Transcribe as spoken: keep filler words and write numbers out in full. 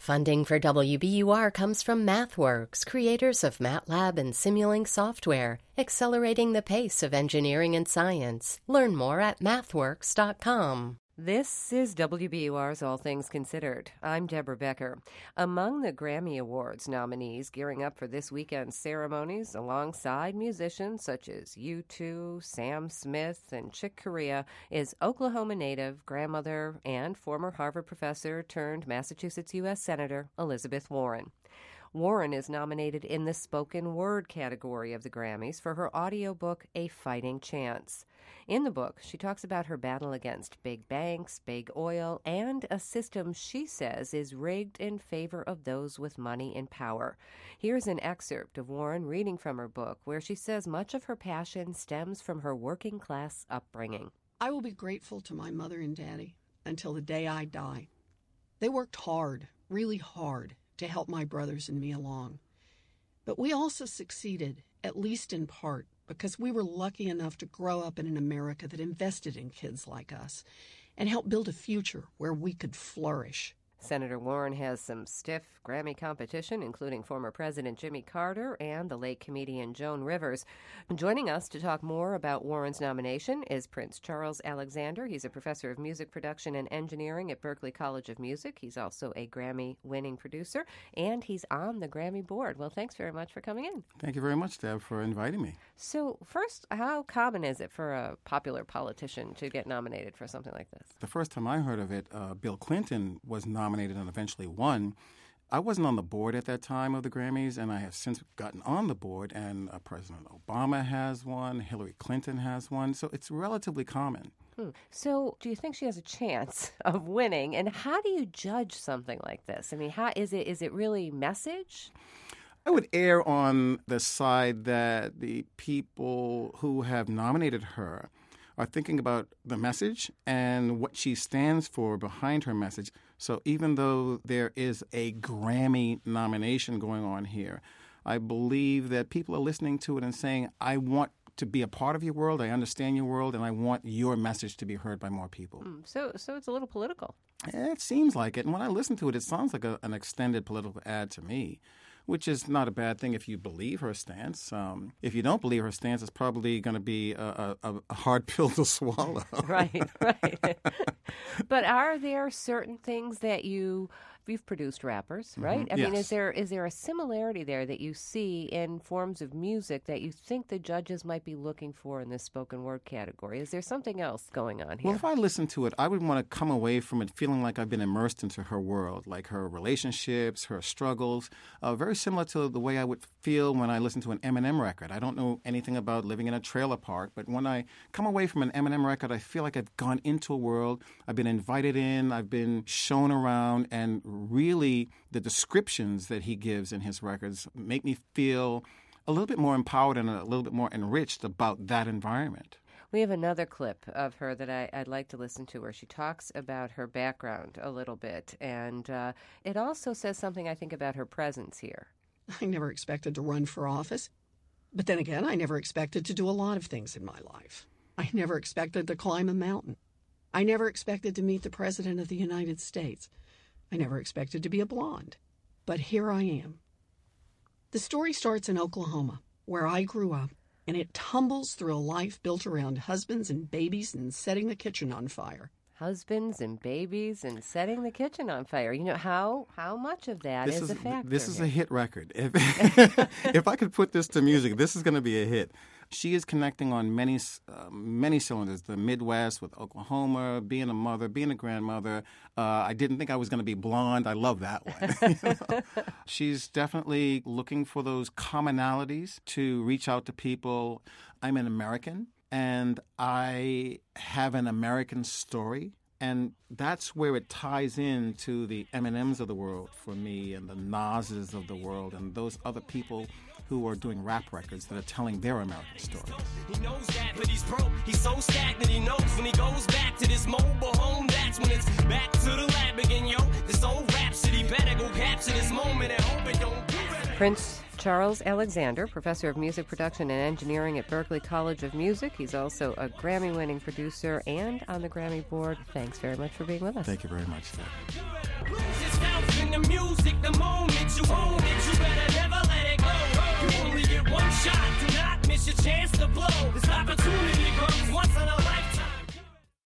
Funding for W B U R comes from MathWorks, creators of MATLAB and Simulink software, accelerating the pace of engineering and science. Learn more at mathworks dot com. This is W B U R's All Things Considered. I'm Deborah Becker. Among the Grammy Awards nominees gearing up for this weekend's ceremonies, alongside musicians such as U two, Sam Smith, and Chick Corea, is Oklahoma native, grandmother, and former Harvard professor turned Massachusetts U S Senator Elizabeth Warren. Warren is nominated in the spoken word category of the Grammys for her audiobook, A Fighting Chance. In the book, she talks about her battle against big banks, big oil, and a system she says is rigged in favor of those with money and power. Here's an excerpt of Warren reading from her book, where she says much of her passion stems from her working-class upbringing. I will be grateful to my mother and daddy until the day I die. They worked hard, really hard, to help my brothers and me along. But we also succeeded, at least in part, because we were lucky enough to grow up in an America that invested in kids like us and helped build a future where we could flourish. Senator Warren has some stiff Grammy competition, including former President Jimmy Carter and the late comedian Joan Rivers. Joining us to talk more about Warren's nomination is Prince Charles Alexander. He's a professor of music production and engineering at Berklee College of Music. He's also a Grammy-winning producer, and he's on the Grammy board. Well, thanks very much for coming in. Thank you very much, Deb, for inviting me. So first, how common is it for a popular politician to get nominated for something like this? The first time I heard of it, uh, Bill Clinton was nominated and eventually won. I wasn't on the board at that time of the Grammys, and I have since gotten on the board, and uh, President Obama has one, Hillary Clinton has one, so it's relatively common. Hmm. So do you think she has a chance of winning, and how do you judge something like this? I mean, how is it? Is it really message? I would err on the side that the people who have nominated her are thinking about the message and what she stands for behind her message. So even though there is a Grammy nomination going on here, I believe that people are listening to it and saying, I want to be a part of your world, I understand your world, and I want your message to be heard by more people. Mm, so so it's a little political. It seems like it. And when I listen to it, it sounds like a, an extended political ad to me, which is not a bad thing if you believe her stance. Um, if you don't believe her stance, it's probably going to be a, a, a hard pill to swallow. Right, right. But are there certain things that you... You've produced rappers, right? Mm-hmm. I yes. mean, is there is there a similarity there that you see in forms of music that you think the judges might be looking for in this spoken word category? Is there something else going on here? Well, if I listen to it, I would want to come away from it feeling like I've been immersed into her world, like her relationships, her struggles, uh, very similar to the way I would feel when I listen to an Eminem record. I don't know anything about living in a trailer park, but when I come away from an Eminem record, I feel like I've gone into a world, I've been invited in, I've been shown around, and really the descriptions that he gives in his records make me feel a little bit more empowered and a little bit more enriched about that environment. We have another clip of her that I, I'd like to listen to where she talks about her background a little bit. And uh, it also says something, I think, about her presence here. I never expected to run for office. But then again, I never expected to do a lot of things in my life. I never expected to climb a mountain. I never expected to meet the President of the United States. I never expected to be a blonde, but here I am. The story starts in Oklahoma, where I grew up, and it tumbles through a life built around husbands and babies and setting the kitchen on fire. Husbands and babies and setting the kitchen on fire. You know, how how much of that this is, is a factor? This is here? a hit record. If, if I could put this to music, this is going to be a hit. She is connecting on many uh, many cylinders, the Midwest with Oklahoma, being a mother, being a grandmother. Uh, I didn't think I was going to be blonde. I love that one. You know? She's definitely looking for those commonalities to reach out to people. I'm an American, and I have an American story. And that's where it ties into the Eminems of the world for me and the Nas's of the world and those other people who are doing rap records that are telling their American story. He knows that, but he's broke. He's so stagnant, he knows when he goes back to this mobile home, that's when it's back to the lab again, yo. This old rhapsody better go capture this moment and hope it don't do it. Prince Charles Alexander, professor of music production and engineering at Berklee College of Music. He's also a Grammy-winning producer and on the Grammy board. Thanks very much for being with us. Thank you very much, Deb.